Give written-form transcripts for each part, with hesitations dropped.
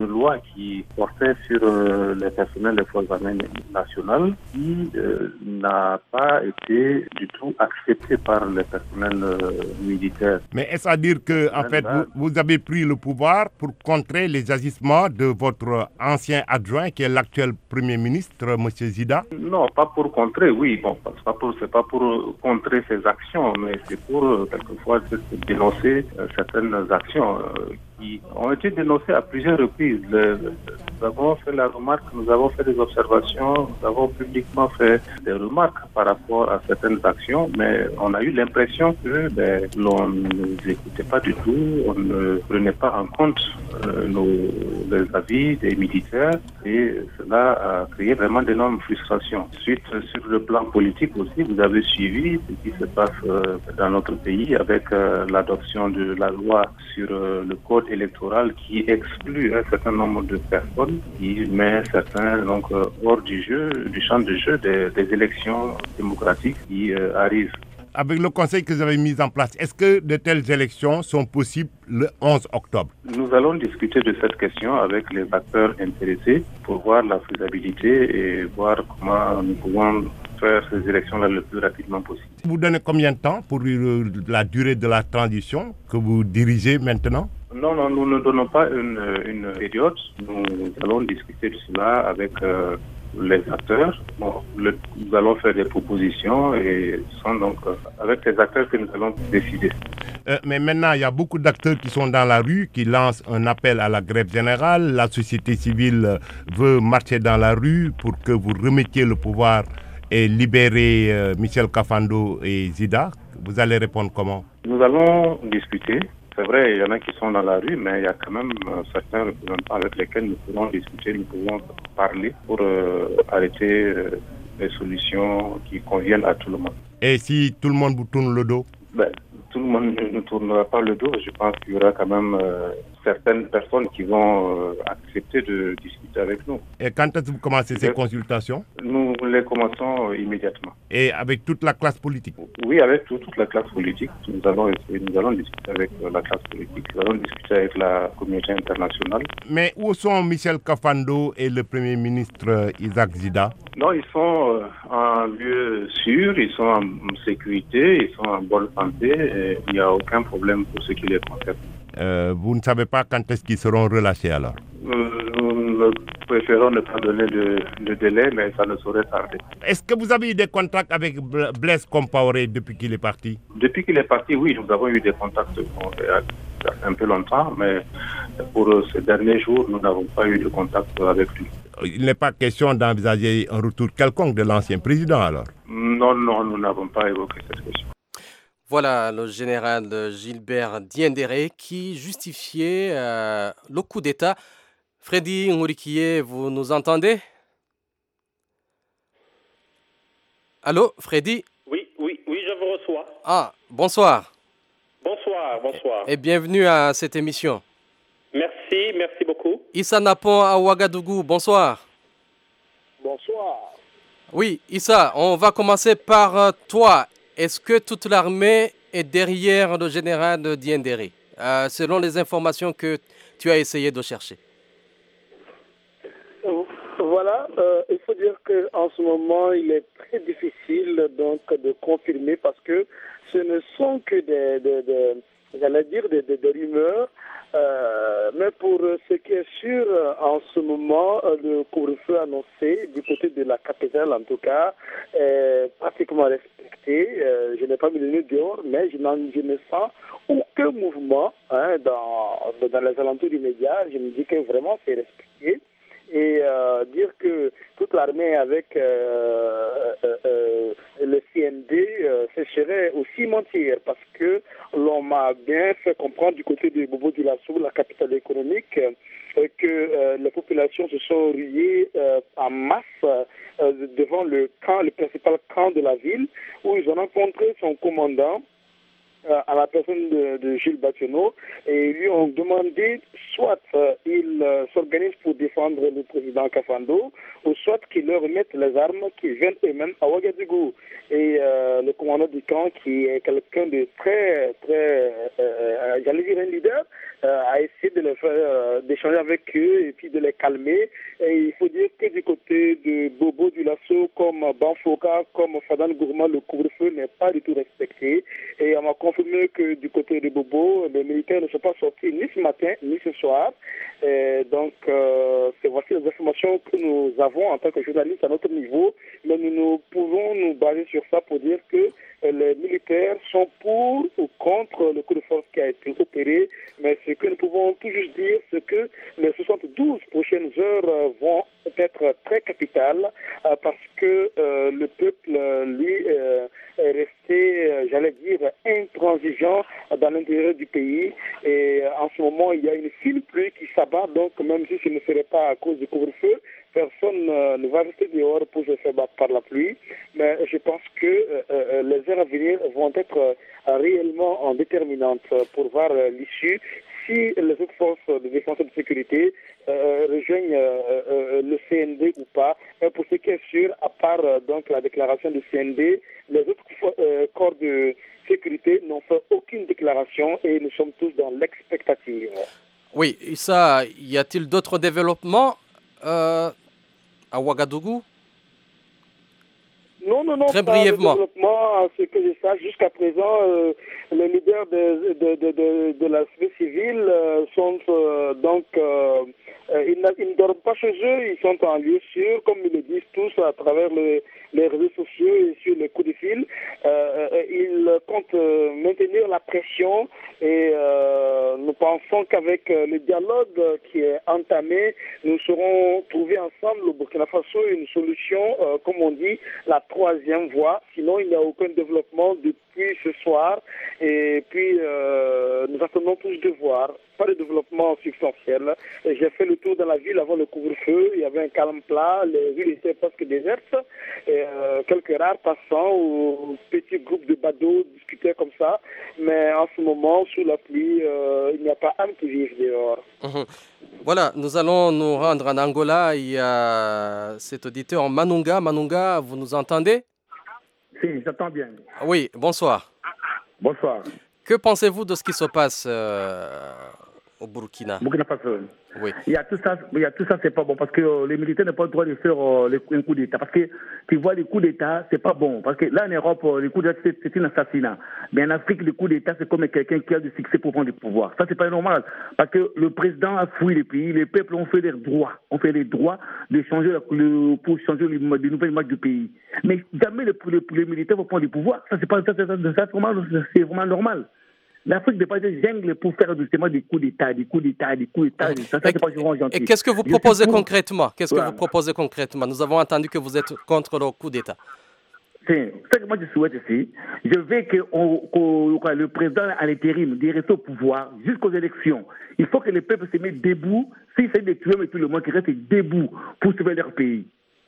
une loi qui portait sur les personnels des forces armées nationales qui n'a pas été du tout acceptée par les personnels militaires. Mais est-ce à dire que, en fait, vous avez pris le pouvoir pour contrer les agissements de votre ancien adjoint, qui est l'actuel Premier ministre, M. Zida? Non, pas pour contrer, oui. Bon, c'est pas pour contrer ses actions, mais c'est pour, quelquefois, dénoncer certaines actions qui ont été dénoncées à plusieurs reprises. Nous avons fait la remarque, nous avons fait des observations, nous avons publiquement fait des remarques par rapport à certaines actions, mais on a eu l'impression que l'on ne nous écoutait pas du tout, on ne prenait pas en compte les avis des militaires, et cela a créé vraiment d'énormes frustrations. Ensuite, sur le plan politique aussi, vous avez suivi ce qui se passe dans notre pays avec l'adoption de la loi sur le code électoral qui exclut un certain nombre de personnes, qui met certains hors du champ de jeu des élections démocratiques qui arrivent. Avec le conseil que vous avez mis en place, est-ce que de telles élections sont possibles le 11 octobre? Nous allons discuter de cette question avec les acteurs intéressés pour voir la faisabilité et voir comment nous pouvons faire ces élections-là le plus rapidement possible. Vous donnez combien de temps pour la durée de la transition que vous dirigez maintenant? Non, nous ne donnons pas une période. Nous allons discuter de cela avec les acteurs. Nous allons faire des propositions et ce sont donc avec les acteurs que nous allons décider. Mais maintenant, il y a beaucoup d'acteurs qui sont dans la rue, qui lancent un appel à la grève générale. La société civile veut marcher dans la rue pour que vous remettiez le pouvoir et libérer Michel Kafando et Zida. Vous allez répondre comment? Nous allons discuter. C'est vrai, il y en a qui sont dans la rue, mais il y a quand même certains représentants avec lesquels nous pouvons discuter, nous pouvons parler pour arrêter des solutions qui conviennent à tout le monde. Et si tout le monde vous tourne le dos? Tout le monde ne nous tournera pas le dos. Je pense qu'il y aura quand même certaines personnes qui vont accepter de discuter avec nous. Et quand est-ce que vous commencez ces consultations? Nous les commençons immédiatement. Et avec toute la classe politique? Oui, avec toute la classe politique. Nous allons discuter avec la classe politique, nous allons discuter avec la communauté internationale. Mais où sont Michel Kafando et le Premier ministre Isaac Zida? Non, ils sont en lieu sûr, ils sont en sécurité, ils sont en bonne santé, et il n'y a aucun problème pour ce qui les concerne. Vous ne savez pas quand est-ce qu'ils seront relâchés alors? Nous préférons ne pas donner de délai, mais ça ne saurait tarder. Est-ce que vous avez eu des contacts avec Blaise Compaoré depuis qu'il est parti? Depuis qu'il est parti, oui, nous avons eu des contacts un peu longtemps, mais pour ces derniers jours, nous n'avons pas eu de contact avec lui. Il n'est pas question d'envisager un retour quelconque de l'ancien président alors? Non, nous n'avons pas évoqué cette question. Voilà le général Gilbert Diendéré qui justifiait le coup d'État. Freddy Ngourikié, vous nous entendez? Allô, Freddy? Oui, je vous reçois. Ah, bonsoir. Bonsoir. Et bienvenue à cette émission. Merci beaucoup. Issa Napon à Ouagadougou, bonsoir. Bonsoir. Oui, Issa, on va commencer par toi. Est-ce que toute l'armée est derrière le général Diendéré, selon les informations que tu as essayé de chercher? Voilà, il faut dire qu'en ce moment, il est très difficile donc de confirmer parce que ce ne sont que des rumeurs. Mais pour ce qui est sûr, en ce moment, le couvre-feu annoncé du côté de la capitale, en tout cas, est pratiquement respecté. Je n'ai pas mis le nez dehors, mais je ne sens aucun mouvement dans les alentours immédiats. Je me dis que vraiment c'est respecté. Et dire que toute l'armée avec le CND, ce serait aussi mentir parce que l'on m'a bien fait comprendre du côté de Bobo Dioulasso, la capitale économique, que les populations se sont ruées en masse devant le principal camp de la ville où ils ont rencontré son commandant à la personne de Gilles Batiano, et lui ont demandé soit il s'organise pour défendre le président Kafando, ou soit qu'il leur remette les armes, qu'ils viennent eux-mêmes à Ouagadougou. Et le commandant du camp, qui est quelqu'un de très, j'allais dire un leader, a essayé de les faire, d'échanger avec eux et puis de les calmer. Et il faut dire que du côté de Bobo du Lasso, comme Banfoka, comme Fadan Gourma, le couvre-feu n'est pas du tout respecté. Et on m'a confirmé que du côté de Bobo, les militaires ne sont pas sortis ni ce matin, ni ce soir. Et donc, c'est voici les informations que nous avons en tant que journalistes à notre niveau. Mais nous pouvons nous baser sur ça pour dire que les militaires sont pour ou contre le coup de force qui a été opéré. Mais ce que nous pouvons tout juste dire, c'est que les 72 prochaines heures vont être très capitales parce que le peuple, lui, est resté, j'allais dire, intransigeant dans l'intérieur du pays. Et en ce moment, il y a une fine pluie qui s'abat, donc même si ce ne serait pas à cause du couvre-feu, personne ne va rester dehors pour se faire battre par la pluie. Mais je pense que les heures à venir vont être réellement déterminantes pour voir l'issue. Si les autres forces de défense et de sécurité rejoignent le CND ou pas. Mais pour ce qui est sûr, à part donc la déclaration du CND, les autres corps de sécurité n'ont fait aucune déclaration et nous sommes tous dans l'expectative. Oui, ça, y a-t-il d'autres développements à Ouagadougou? Non, très pas brièvement. de développement, ce que je sache jusqu'à présent, les leaders de la société civile sont ils ne dorment pas chez eux, ils sont en lieu sûr, comme ils le disent tous à travers les réseaux sociaux et sur les coups de fil. Ils comptent maintenir la pression et nous pensons qu'avec le dialogue qui est entamé, nous serons trouvés ensemble au Burkina Faso une solution, comme on dit, la troisième voie. Sinon, il n'y a aucun développement depuis ce soir. Et puis, nous attendons tous de voir. Pas de développement substantiel. J'ai fait le tour de la ville avant le couvre-feu. Il y avait un calme plat. Les villes étaient presque désertes. Et, quelques rares passants ou petits groupes de badauds discutaient comme ça. Mais en ce moment, sous la pluie, il n'y a pas âme qui vive dehors. Voilà, nous allons nous rendre en Angola. Il y a cet auditeur Manunga. Manunga, vous nous entendez? Si, j'entends bien. Oui, bonsoir. Bonsoir. Que pensez-vous de ce qui se passe au Burkina Faso. Oui. Il y a tout ça, c'est pas bon parce que les militaires n'ont pas le droit de faire un coup d'État. Parce que tu vois, les coups d'État, c'est pas bon. Parce que là, en Europe, les coups d'État, c'est un assassinat. Mais en Afrique, les coups d'État, c'est comme quelqu'un qui a du succès pour prendre le pouvoir. Ça, c'est pas normal. Parce que le président a fouillé les pays, les peuples ont fait leurs droits. On fait les droits de changer pour changer les nouvelles marques du pays. Mais jamais les militaires vont prendre le pouvoir. Ça, c'est vraiment normal. L'Afrique n'est pas une jungle pour faire justement des coups d'État. Ça, c'est pas vraiment gentil. Et qu'est-ce que vous proposez concrètement? Vous proposez concrètement? Nous avons entendu que vous êtes contre le coup d'État. C'est ce que moi je souhaite ici. Je veux que le président à l'intérim reste au pouvoir jusqu'aux élections. Il faut que les peuples se mettent debout. S'ils essaient de tuer tout le monde, qu'ils restent debout pour sauver leur pays.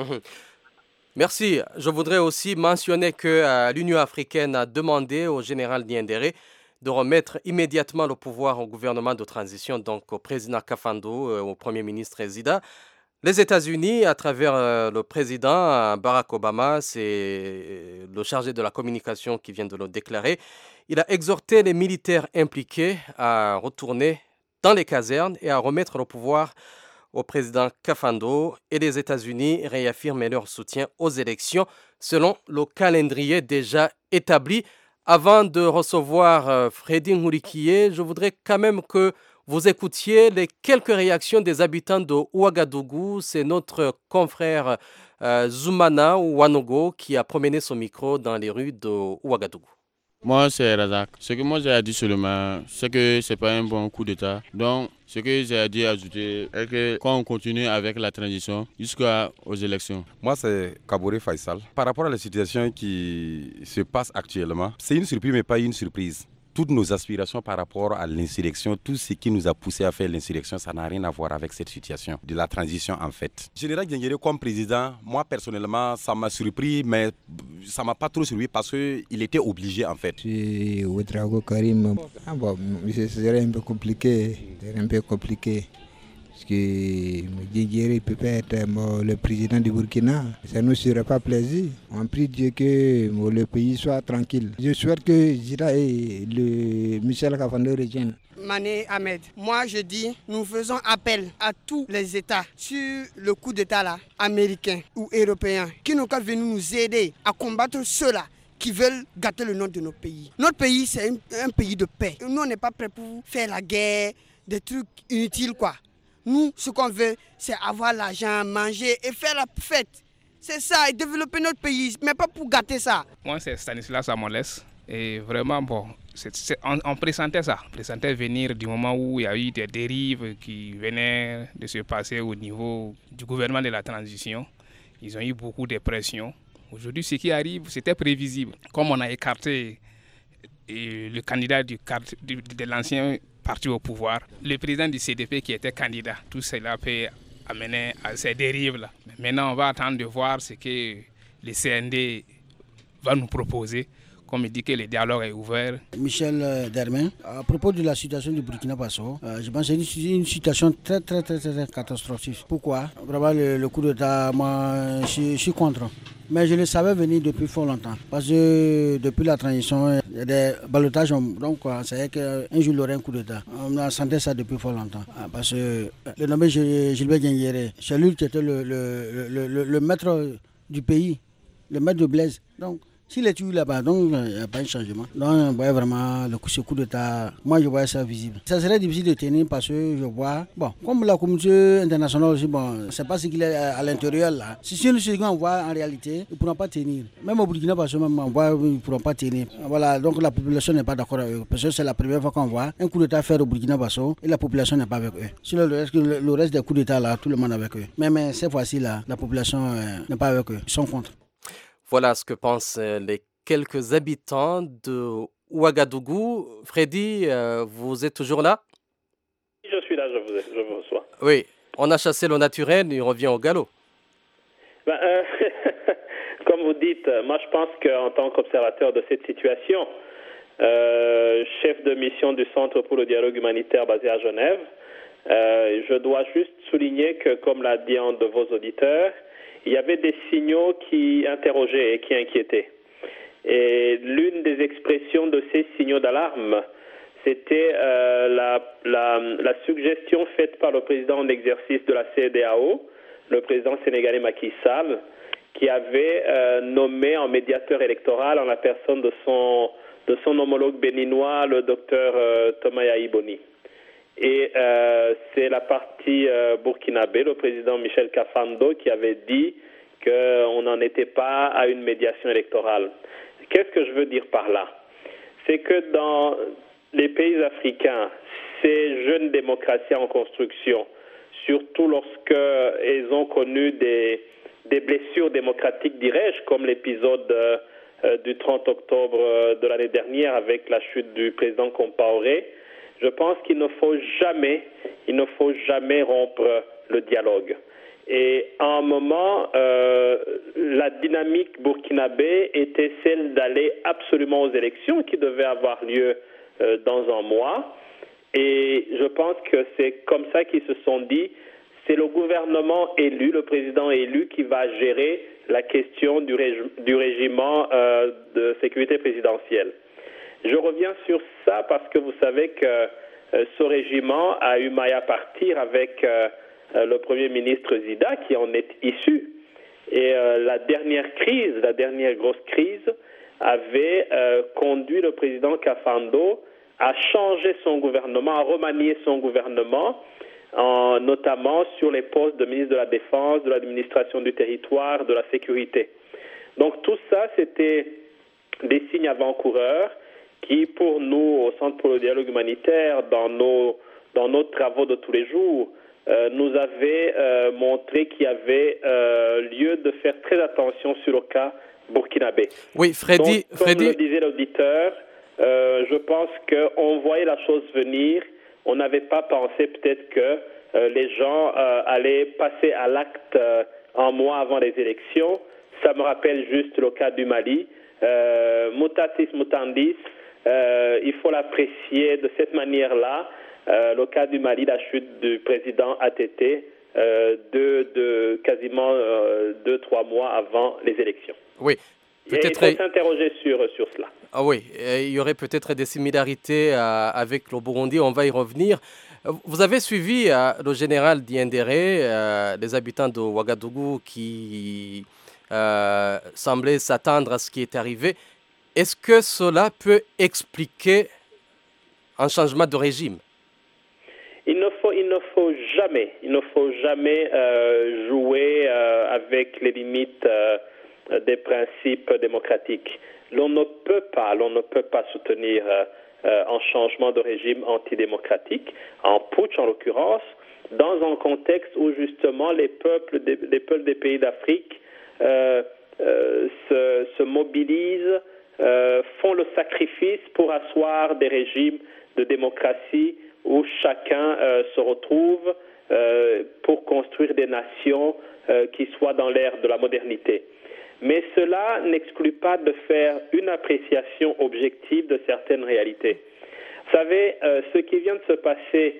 Merci. Je voudrais aussi mentionner que l'Union africaine a demandé au général Diendéré de remettre immédiatement le pouvoir au gouvernement de transition, donc au président Kafando, au Premier ministre Zida. Les États-Unis, à travers le président Barack Obama, c'est le chargé de la communication qui vient de le déclarer, il a exhorté les militaires impliqués à retourner dans les casernes et à remettre le pouvoir au président Kafando, et les États-Unis réaffirment leur soutien aux élections selon le calendrier déjà établi. Avant de recevoir Freddy Ngourikié, je voudrais quand même que vous écoutiez les quelques réactions des habitants de Ouagadougou. C'est notre confrère Zoumana Ouanogo qui a promené son micro dans les rues de Ouagadougou. Moi, c'est Razak. Ce que moi j'ai à dire seulement, c'est que ce n'est pas un bon coup d'État. Donc, ce que j'ai à dire ajouter est que quand on continue avec la transition jusqu'aux élections. Moi, c'est Kabouré Faisal. Par rapport à la situation qui se passe actuellement, c'est une surprise, mais pas une surprise. toutes nos aspirations par rapport à l'insurrection, tout ce qui nous a poussé à faire l'insurrection, ça n'a rien à voir avec cette situation de la transition en fait. Général Diendéré comme président, moi personnellement, ça m'a surpris, mais ça m'a pas trop surpris parce qu'il était obligé en fait. Je suis Ouedraogo Karim. Ce serait un peu compliqué. Parce que Diendéré peut pas être le président du Burkina. Ça ne nous serait pas plaisir. On prie Dieu que le pays soit tranquille. Je souhaite que Zida et Michel Kafando reviennent. Mané Ahmed, moi je dis, nous faisons appel à tous les États sur le coup d'État là, américain ou européen, qui n'ont qu'à venir nous aider à combattre ceux-là qui veulent gâter le nom de notre pays. Notre pays, c'est un pays de paix. Nous, on n'est pas prêts pour faire la guerre, des trucs inutiles quoi. Nous, ce qu'on veut, c'est avoir l'argent, manger et faire la fête. C'est ça, et développer notre pays, mais pas pour gâter ça. Moi, c'est Stanislas Amoles. Et vraiment, on pressentait ça. On pressentait venir du moment où il y a eu des dérives qui venaient de se passer au niveau du gouvernement de la transition. Ils ont eu beaucoup de pression. Aujourd'hui, ce qui arrive, c'était prévisible. Comme on a écarté le candidat de l'ancien parti au pouvoir, le président du CDP qui était candidat, tout cela peut amener à ces dérives-là. Maintenant, on va attendre de voir ce que le CND va nous proposer. Comme il dit que le dialogue est ouvert. Michel Dermain, à propos de la situation du Burkina Faso, je pense que c'est une situation très catastrophique. Pourquoi? Vraiment, le coup d'État, moi, je suis contre. Mais je le savais venir depuis fort longtemps. Parce que depuis la transition, il y a des ballottages. Donc, c'est qu'un jour, il y aurait un coup d'État. On a senti ça depuis fort longtemps. Parce que le nommé Gilbert Diendéré, c'est lui qui était le maître du pays, le maître de Blaise. Donc, s'il est tué là-bas, donc il n'y a pas de changement. Donc on voit vraiment ce coup d'État, moi je vois ça visible. Ça serait difficile de tenir parce que je vois, comme la communauté internationale aussi, c'est pas ce qu'il est à l'intérieur là. Si ce qu'on voit en réalité, ils ne pourront pas tenir. Même au Burkina Faso, on voit qu'ils ne pourront pas tenir. Voilà, donc la population n'est pas d'accord avec eux. Parce que c'est la première fois qu'on voit un coup d'État faire au Burkina Faso et la population n'est pas avec eux. Sinon le reste des coups d'État là, tout le monde est avec eux. Mais cette fois-ci là, la population n'est pas avec eux, ils sont contre. Voilà ce que pensent les quelques habitants de Ouagadougou. Freddy, vous êtes toujours là? Je suis là, je vous reçois. Oui, on a chassé le naturel, il revient au galop. Comme vous dites, moi je pense qu'en tant qu'observateur de cette situation, chef de mission du Centre pour le dialogue humanitaire basé à Genève, je dois juste souligner que, comme l'a dit un de vos auditeurs, il y avait des signaux qui interrogeaient et qui inquiétaient. Et l'une des expressions de ces signaux d'alarme, c'était la suggestion faite par le président en exercice de la CEDEAO, le président sénégalais Macky Sall, qui avait nommé en médiateur électoral en la personne de son homologue béninois, le docteur Thomas Yaïboni. Et c'est la partie burkinabé, le président Michel Kafando, qui avait dit qu'on n'en était pas à une médiation électorale. Qu'est-ce que je veux dire par là? C'est que dans les pays africains, ces jeunes démocraties en construction, surtout lorsqu'elles ont connu des blessures démocratiques, dirais-je, comme l'épisode du 30 octobre de l'année dernière avec la chute du président Compaoré, je pense qu'il ne faut jamais rompre le dialogue. Et à un moment, la dynamique burkinabé était celle d'aller absolument aux élections qui devaient avoir lieu dans un mois. Et je pense que c'est comme ça qu'ils se sont dit, c'est le gouvernement élu, le président élu qui va gérer la question du régiment de sécurité présidentielle. Je reviens sur ça parce que vous savez que ce régiment a eu maille à partir avec le Premier ministre Zida qui en est issu. Et la dernière grosse crise avait conduit le président Kafando à changer son gouvernement, à remanier son gouvernement, notamment sur les postes de ministre de la Défense, de l'administration du territoire, de la sécurité. Donc tout ça, c'était des signes avant-coureurs qui, pour nous, au Centre pour le dialogue humanitaire, dans nos travaux de tous les jours, nous avait montré qu'il y avait lieu de faire très attention sur le cas burkinabé. Oui, Freddy. Donc, comme le disait l'auditeur, je pense qu'on voyait la chose venir. On n'avait pas pensé peut-être que les gens allaient passer à l'acte un mois avant les élections. Ça me rappelle juste le cas du Mali. Mutatis mutandis, il faut l'apprécier de cette manière-là. Le cas du Mali, la chute du président ATT, quasiment 2-3 mois avant les élections. Oui. Peut-être il faut s'interroger sur cela. Ah oui, il y aurait peut-être des similarités avec le Burundi, on va y revenir. Vous avez suivi le général Diendéré, les habitants de Ouagadougou qui semblaient s'attendre à ce qui est arrivé. Est-ce que cela peut expliquer un changement de régime? Il ne faut jamais jouer avec les limites des principes démocratiques. L'on ne peut pas soutenir un changement de régime antidémocratique, en putsch en l'occurrence, dans un contexte où justement les peuples des pays d'Afrique se mobilisent, font le sacrifice pour asseoir des régimes de démocratie où chacun se retrouve pour construire des nations qui soient dans l'ère de la modernité. Mais cela n'exclut pas de faire une appréciation objective de certaines réalités. Vous savez, ce qui vient de se passer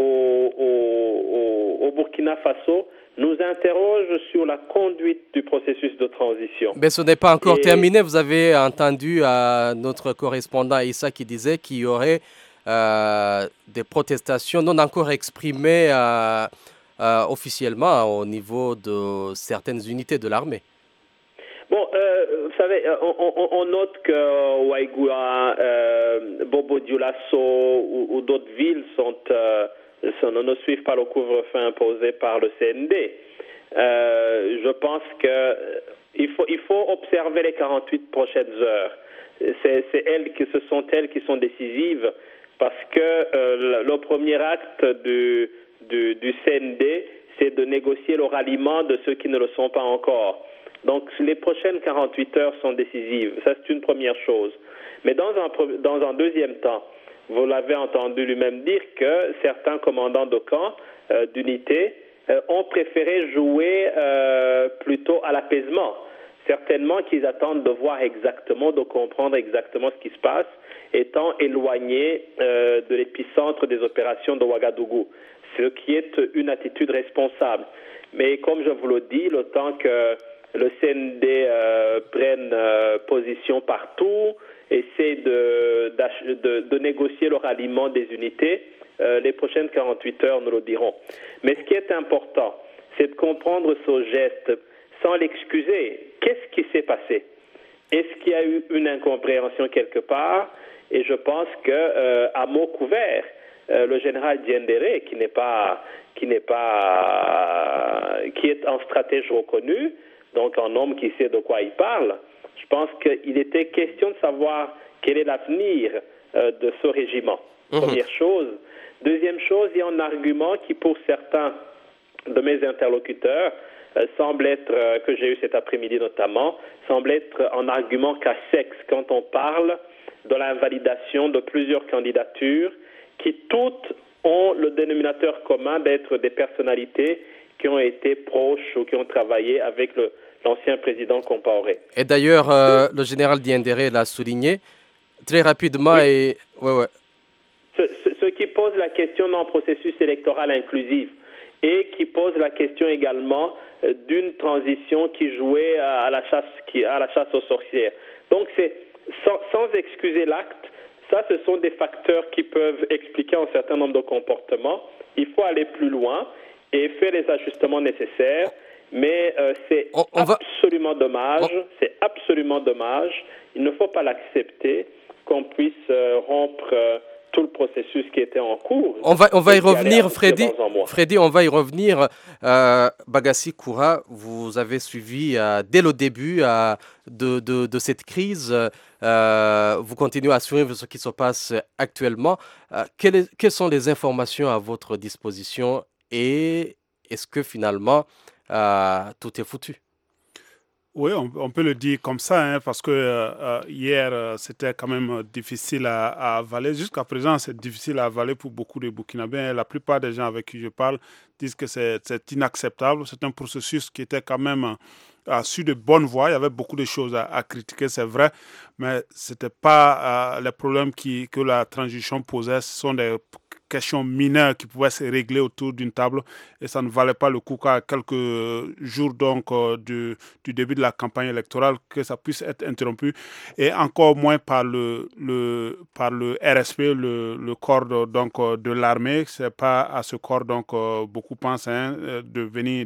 au Burkina Faso nous interroge sur la conduite du processus de transition. Mais ce n'est pas encore terminé. Vous avez entendu notre correspondant Issa qui disait qu'il y aurait des protestations non encore exprimées officiellement au niveau de certaines unités de l'armée. Bon, vous savez, on note que Ouaïgoua, Bobo Dioulasso ou d'autres villes ne suivent pas le couvre-feu imposé par le CND. Je pense qu'il faut observer les 48 prochaines heures. Ce sont elles qui sont décisives parce que le premier acte du CND, c'est de négocier le ralliement de ceux qui ne le sont pas encore. Donc, les prochaines 48 heures sont décisives. Ça, c'est une première chose. Mais dans un deuxième temps, vous l'avez entendu lui-même dire que certains commandants de camp, d'unités, ont préféré jouer plutôt à l'apaisement. Certainement qu'ils attendent de voir exactement, de comprendre exactement ce qui se passe, étant éloignés de l'épicentre des opérations de Ouagadougou, ce qui est une attitude responsable. Mais comme je vous le dis, le temps que le CND prenne position partout, essaie de négocier le ralliement des unités, les prochaines 48 heures nous le diront. Mais ce qui est important, c'est de comprendre ce geste sans l'excuser. Qu'est-ce qui s'est passé? Est-ce qu'il y a eu une incompréhension quelque part? Et je pense qu'à mot couvert, le général Diendéré, qui est un stratège reconnu, donc un homme qui sait de quoi il parle, je pense qu'il était question de savoir quel est l'avenir de ce régiment. Première chose. Deuxième chose, il y a un argument qui, pour certains de mes interlocuteurs, semble être, que j'ai eu cet après-midi notamment, semble être un argument casse-sexe quand on parle de l'invalidation de plusieurs candidatures qui toutes ont le dénominateur commun d'être des personnalités qui ont été proches ou qui ont travaillé avec l'ancien président Compaoré. Et d'ailleurs, le général Diendéré l'a souligné très rapidement. Oui. Ouais. Ce qui pose la question d'un processus électoral inclusif et qui pose la question également d'une transition qui jouait à la chasse aux sorcières. Donc, c'est sans excuser l'acte, ça, ce sont des facteurs qui peuvent expliquer un certain nombre de comportements. Il faut aller plus loin et faire les ajustements nécessaires. Mais c'est absolument dommage. C'est absolument dommage. Il ne faut pas l'accepter qu'on puisse rompre tout le processus qui était en cours. On va y revenir, Freddy. Freddy, on va y revenir. Bagassi Koura, vous avez suivi dès le début de cette crise. Vous continuez à suivre ce qui se passe actuellement. Quelles sont les informations à votre disposition et est-ce que finalement tout est foutu? Oui, on peut le dire comme ça, hein, parce que hier, c'était quand même difficile à avaler. Jusqu'à présent, c'est difficile à avaler pour beaucoup de Burkinabés. La plupart des gens avec qui je parle disent que c'est inacceptable. C'est un processus qui était quand même sur de bonnes voies. Il y avait beaucoup de choses à critiquer, c'est vrai, mais ce n'était pas les problèmes que la transition posait. Ce sont des questions mineures qui pouvaient se régler autour d'une table et ça ne valait pas le coup qu'à quelques jours donc du début de la campagne électorale que ça puisse être interrompu et encore moins par le RSP, le corps de l'armée. C'est pas à ce corps donc beaucoup pensent de venir